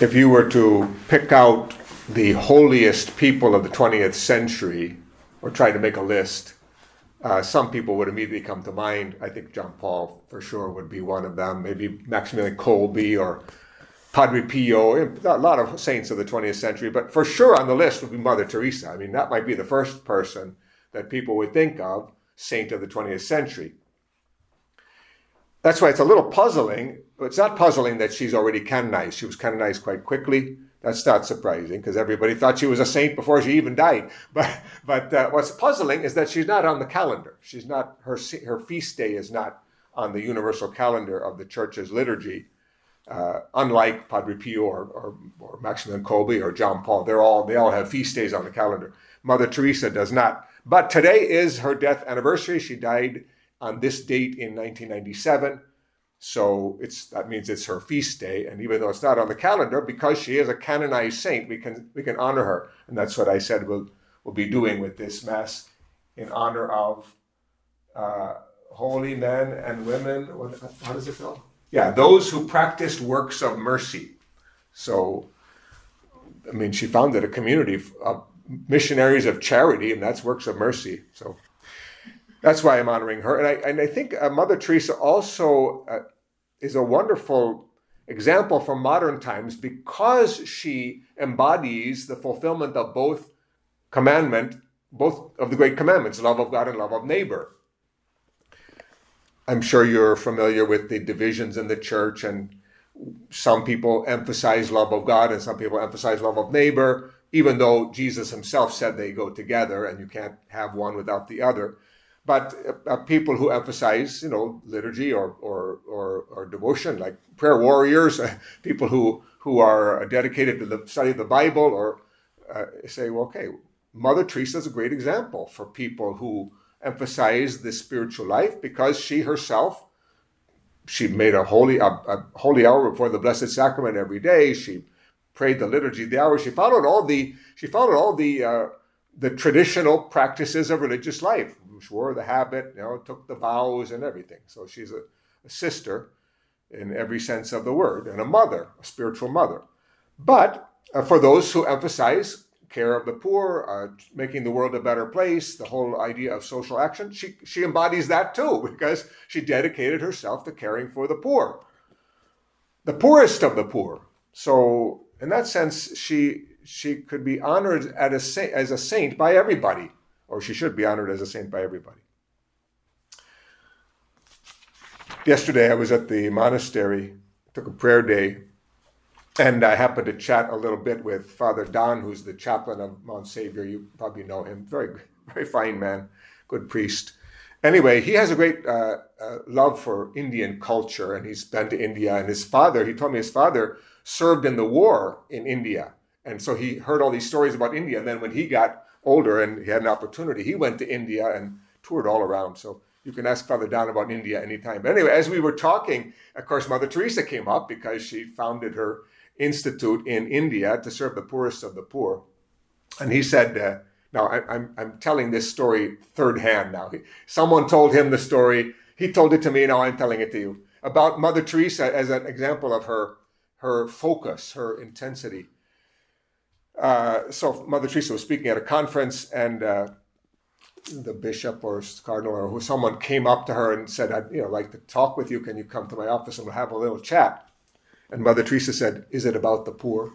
If you were to pick out the holiest people of the 20th century, or try to make a list, some people would immediately come to mind. I think John Paul, for sure, would be one of them. Maybe Maximilian Kolbe or Padre Pio, a lot of saints of the 20th century. But for sure on the list would be Mother Teresa. I mean, that might be the first person that people would think of, saint of the 20th century. That's why it's a little puzzling. It's not puzzling that she's already canonized. She was canonized quite quickly. That's not surprising because everybody thought she was a saint before she even died. But what's puzzling is that she's not on the calendar. She's not, her feast day is not on the universal calendar of the church's liturgy. Unlike Padre Pio or Maximilian Kolbe or John Paul, they all have feast days on the calendar. Mother Teresa does not. But today is her death anniversary. She died on this date in 1997. So that means it's her feast day. And even though it's not on the calendar, because she is a canonized saint, we can honor her. And that's what I said we'll be doing with this Mass in honor of holy men and women. How does it go? Yeah, those who practiced works of mercy. So, I mean, she founded a community of missionaries of charity, and that's works of mercy. So that's why I'm honoring her. And I think Mother Teresa also is a wonderful example for modern times because she embodies the fulfillment of both of the great commandments, love of God and love of neighbor. I'm sure you're familiar with the divisions in the church, and some people emphasize love of God and some people emphasize love of neighbor, even though Jesus himself said they go together and you can't have one without the other. But people who emphasize, liturgy or devotion, like prayer warriors, people who are dedicated to the study of the Bible, or say, well, okay, Mother Teresa is a great example for people who emphasize the spiritual life because she herself, she made a holy hour before the Blessed Sacrament every day. She prayed the liturgy, the hour. She followed all the traditional practices of religious life. She wore the habit, took the vows and everything. So she's a sister in every sense of the word, and a mother, a spiritual mother. But for those who emphasize care of the poor, making the world a better place, the whole idea of social action, she embodies that too, because she dedicated herself to caring for the poor, the poorest of the poor. So in that sense, she could be honored as a saint by everybody, or she should be honored as a saint by everybody. Yesterday, I was at the monastery, took a prayer day, and I happened to chat a little bit with Father Don, who's the chaplain of Mount Savior. You probably know him. Very, very fine man, good priest. Anyway, he has a great love for Indian culture, and he's been to India. And he told me his father served in the war in India. And so he heard all these stories about India. And then when he got older and he had an opportunity, he went to India and toured all around. So you can ask Father Don about India anytime. But anyway, as we were talking, of course, Mother Teresa came up because she founded her institute in India to serve the poorest of the poor. And he said, now I'm telling this story third hand now. Someone told him the story. He told it to me. Now I'm telling it to you about Mother Teresa as an example of her focus, her intensity. So Mother Teresa was speaking at a conference, and the bishop or cardinal or someone came up to her and said, I'd like to talk with you. Can you come to my office and we'll have a little chat? And Mother Teresa said, is it about the poor?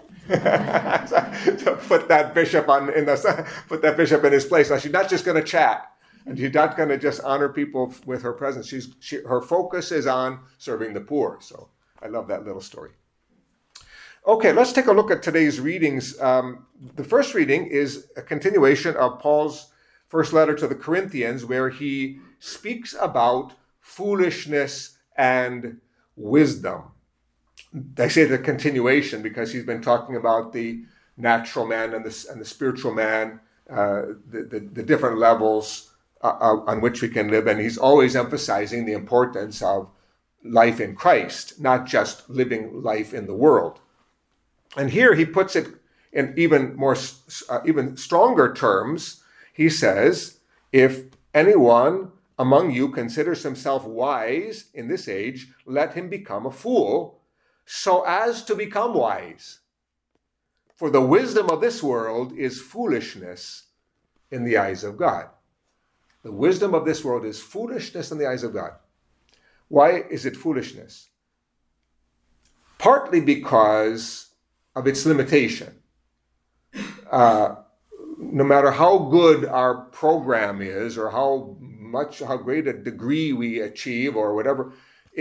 So put that bishop in his place. Now she's not just going to chat, and she's not going to just honor people with her presence. Her focus is on serving the poor. So I love that little story. Okay, let's take a look at today's readings. The first reading is a continuation of Paul's first letter to the Corinthians, where he speaks about foolishness and wisdom. I say the continuation because he's been talking about the natural man and the spiritual man, the different levels on which we can live. And he's always emphasizing the importance of life in Christ, not just living life in the world. And here he puts it in even stronger terms. He says, if anyone among you considers himself wise in this age, let him become a fool, so as to become wise. For the wisdom of this world is foolishness in the eyes of God. The wisdom of this world is foolishness in the eyes of God. Why is it foolishness? Partly because of its limitation. No matter how good our program is, or how great a degree we achieve, or whatever,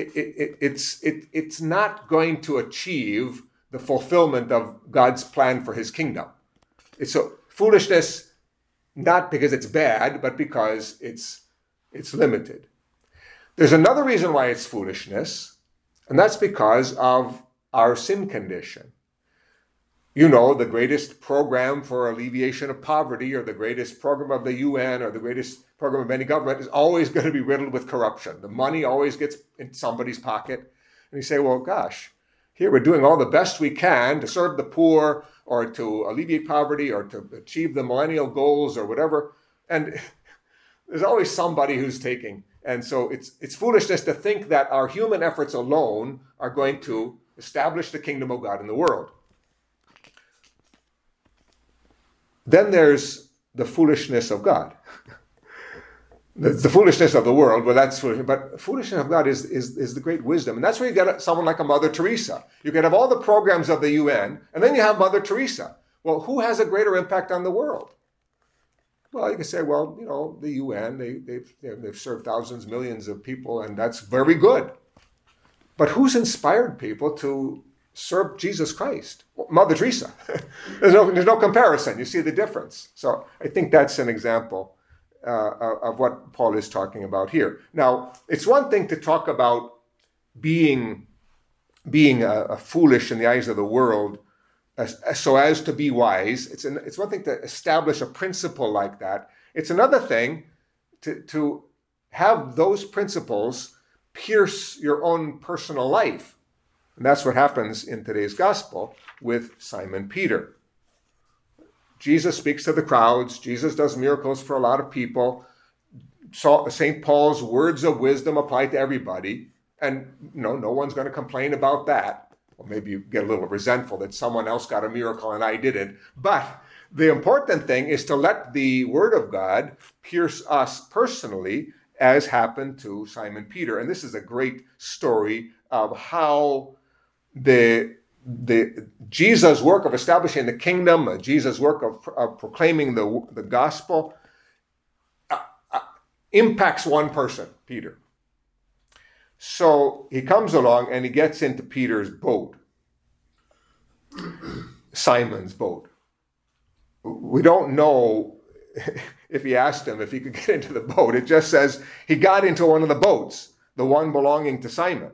it's not going to achieve the fulfillment of God's plan for his kingdom. It's so foolishness, not because it's bad, but because it's limited. There's another reason why it's foolishness, and that's because of our sin condition. You know, the greatest program for alleviation of poverty, or the greatest program of the UN, or the greatest program of any government is always going to be riddled with corruption. The money always gets in somebody's pocket. And you say, well, gosh, here we're doing all the best we can to serve the poor, or to alleviate poverty, or to achieve the millennial goals, or whatever. And there's always somebody who's taking. And so it's foolishness to think that our human efforts alone are going to establish the kingdom of God in the world. Then there's the foolishness of God. The foolishness of the world, well, that's foolish. But foolishness of God is the great wisdom. And that's where you get someone like a Mother Teresa. You can have all the programs of the UN, and then you have Mother Teresa. Well, who has a greater impact on the world? Well, you can say, well, you know, the UN, they've served thousands, millions of people, and that's very good. But who's inspired people to serve Jesus Christ? Well, Mother Teresa. There's no comparison. You see the difference. So I think that's an example of what Paul is talking about here. Now, it's one thing to talk about being foolish in the eyes of the world, so as to be wise. It's one thing to establish a principle like that. It's another thing to have those principles pierce your own personal life. And that's what happens in today's gospel with Simon Peter. Jesus speaks to the crowds. Jesus does miracles for a lot of people. St. Paul's words of wisdom apply to everybody. And no one's going to complain about that. Well, maybe you get a little resentful that someone else got a miracle and I didn't. But the important thing is to let the word of God pierce us personally, as happened to Simon Peter. And this is a great story of how the Jesus' work of establishing the kingdom, Jesus' work of proclaiming the gospel, impacts one person, Peter. So he comes along and he gets into Peter's boat, Simon's boat. We don't know if he asked him if he could get into the boat. It just says he got into one of the boats, the one belonging to Simon,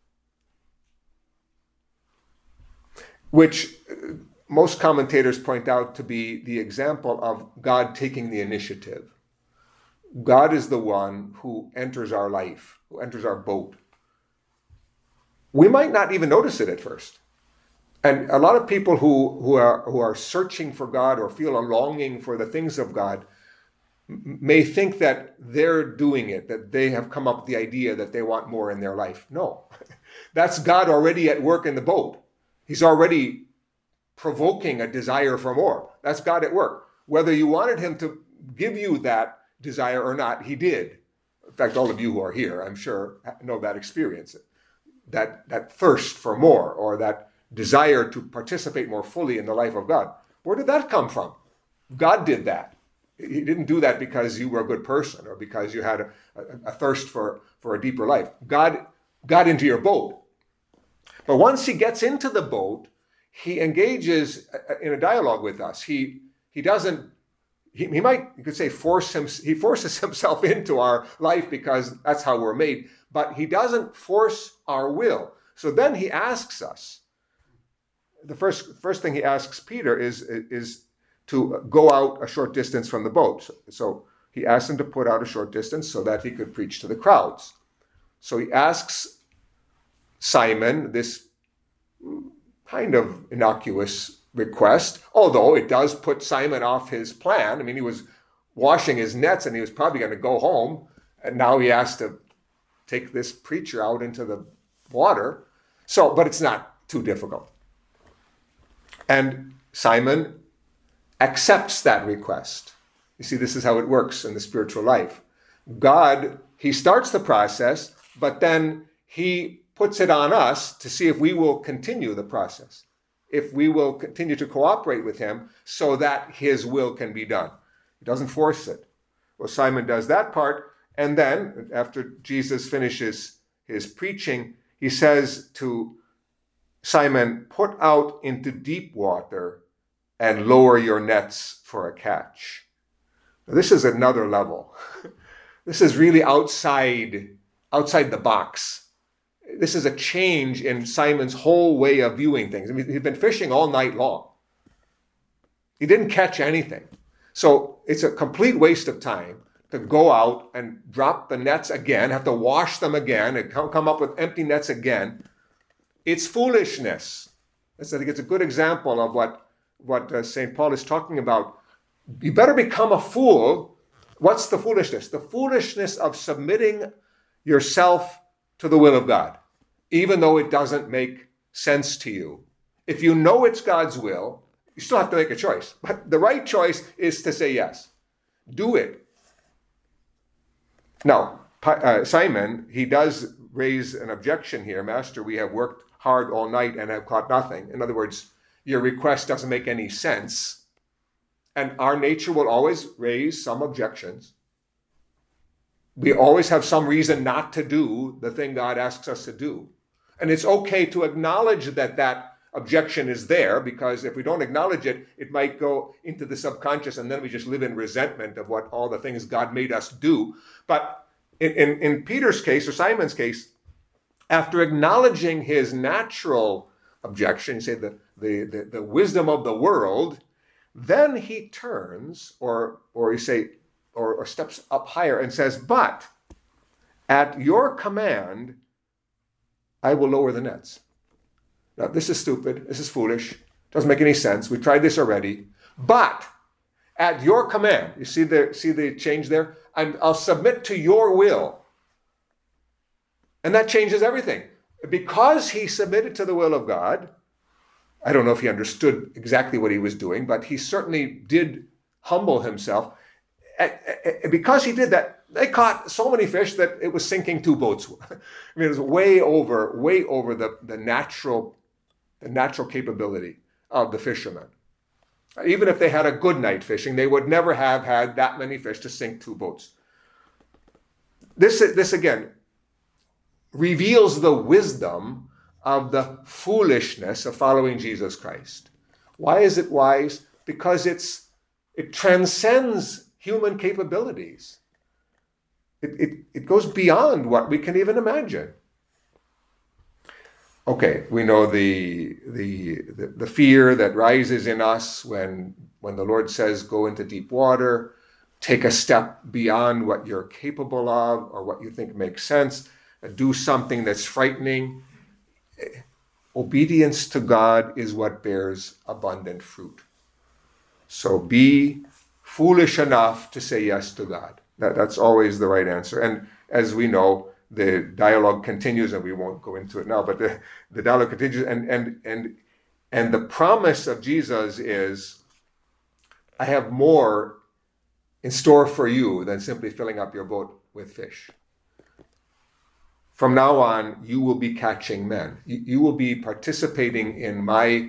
which most commentators point out to be the example of God taking the initiative. God is the one who enters our life, who enters our boat. We might not even notice it at first. And a lot of people who are searching for God or feel a longing for the things of God may think that they're doing it, that they have come up with the idea that they want more in their life. No, that's God already at work in the boat. He's already provoking a desire for more. That's God at work. Whether you wanted him to give you that desire or not, he did. In fact, all of you who are here, I'm sure, know that experience. That thirst for more, or that desire to participate more fully in the life of God. Where did that come from? God did that. He didn't do that because you were a good person or because you had a thirst for a deeper life. God got into your boat. But once he gets into the boat, he engages in a dialogue with us. He doesn't, he might, you could say, he forces himself into our life because that's how we're made, but he doesn't force our will. So then he asks us, the first thing he asks Peter is to go out a short distance from the boat. So he asks him to put out a short distance so that he could preach to the crowds. So he asks Simon this kind of innocuous request, although it does put Simon off his plan. I mean, he was washing his nets and he was probably going to go home, and now he has to take this preacher out into the water. So, but it's not too difficult. And Simon accepts that request. You see, this is how it works in the spiritual life. God, he starts the process, but then he puts it on us to see if we will continue the process, if we will continue to cooperate with him so that his will can be done. He doesn't force it. Well, Simon does that part, and then after Jesus finishes his preaching, he says to Simon, "Put out into deep water and lower your nets for a catch." Now, this is another level. This is really outside the box. This is a change in Simon's whole way of viewing things. I mean, he'd been fishing all night long. He didn't catch anything. So it's a complete waste of time to go out and drop the nets again, have to wash them again, and come up with empty nets again. It's foolishness. I think it's a good example of what St. Paul is talking about. You better become a fool. What's the foolishness? The foolishness of submitting yourself to the will of God, even though it doesn't make sense to you. If you know it's God's will, you still have to make a choice. But the right choice is to say yes. Do it. Now, Simon, he does raise an objection here. "Master, we have worked hard all night and have caught nothing." In other words, your request doesn't make any sense. And our nature will always raise some objections. We always have some reason not to do the thing God asks us to do. And it's okay to acknowledge that objection is there, because if we don't acknowledge it, it might go into the subconscious, and then we just live in resentment of what all the things God made us do. But in Peter's case, or Simon's case, after acknowledging his natural objection, say the wisdom of the world, then he turns, or steps up higher and says, "But at your command, I will lower the nets." Now, this is stupid. This is foolish. Doesn't make any sense. We tried this already. But at your command, you see the change there? I'll submit to your will. And that changes everything. Because he submitted to the will of God, I don't know if he understood exactly what he was doing, but he certainly did humble himself. Because he did that, they caught so many fish that it was sinking 2 boats. I mean, it was way over the natural capability of the fishermen. Even if they had a good night fishing, they would never have had that many fish to sink 2 boats. This again reveals the wisdom of the foolishness of following Jesus Christ. Why is it wise? Because it transcends human capabilities. It goes beyond what we can even imagine. Okay, we know the fear that rises in us when the Lord says, "Go into deep water, take a step beyond what you're capable of or what you think makes sense, do something that's frightening." Obedience to God is what bears abundant fruit. So be foolish enough to say yes to God. That's always the right answer. And as we know, the dialogue continues, and we won't go into it now, but the dialogue continues, and the promise of Jesus is, "I have more in store for you than simply filling up your boat with fish. From now on, you will be catching men. You will be participating in my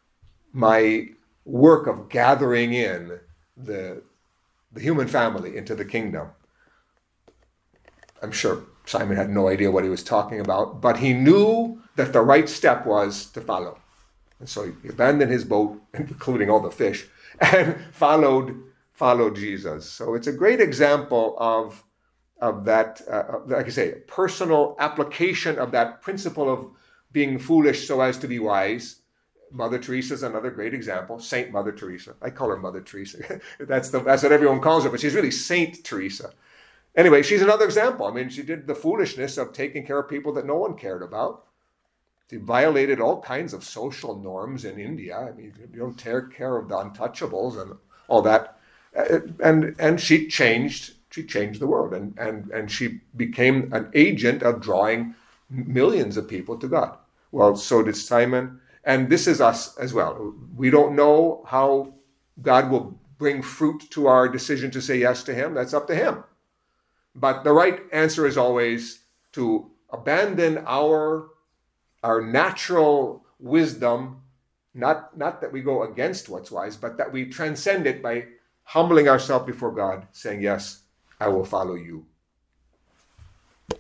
work of gathering in the human family into the kingdom." I'm sure Simon had no idea what he was talking about, but he knew that the right step was to follow. And so he abandoned his boat, including all the fish, and followed Jesus. So it's a great example of that, like I say, personal application of that principle of being foolish so as to be wise. Mother Teresa is another great example. Saint Mother Teresa. I call her Mother Teresa. That's what everyone calls her, but she's really Saint Teresa. Anyway, she's another example. I mean, she did the foolishness of taking care of people that no one cared about. She violated all kinds of social norms in India. I mean, you don't take care of the untouchables and all that. And she changed the world, and she became an agent of drawing millions of people to God. Well, so did Simon. And this is us as well. We don't know how God will bring fruit to our decision to say yes to him. That's up to him. But the right answer is always to abandon our natural wisdom, not that we go against what's wise, but that we transcend it by humbling ourselves before God, saying, yes, I will follow you.